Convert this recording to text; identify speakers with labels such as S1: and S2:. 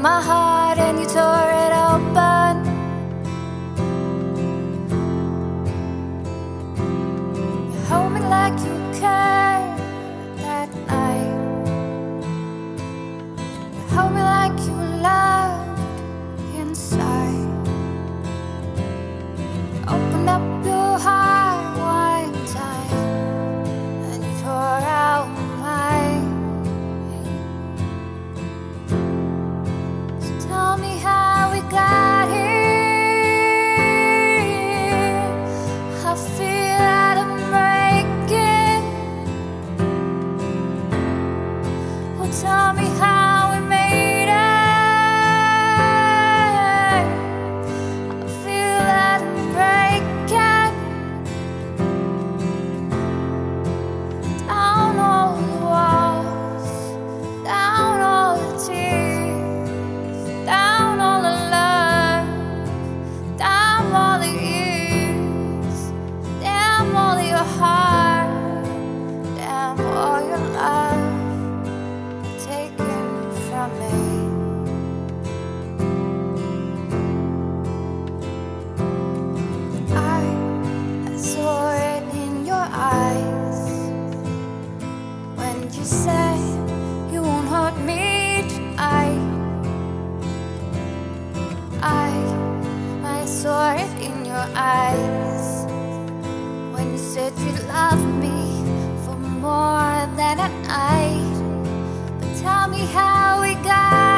S1: my heart and you tore it open. You hold me like you cared that night. You hold me like you loved inside. Opened up your heart one time and you tore out mine. So tell me how we got here. I feel that I'm breaking. Oh, tell me how we made it. I feel that I'm breaking. Down all the walls, down all the tears, down all the love, down all the years, damn all of your heart, damn all your love taken from me. I saw it in your eyes when you said you won't hurt me tonight. I saw it in your eyes when you said you loved me for more than a night. But tell me how we got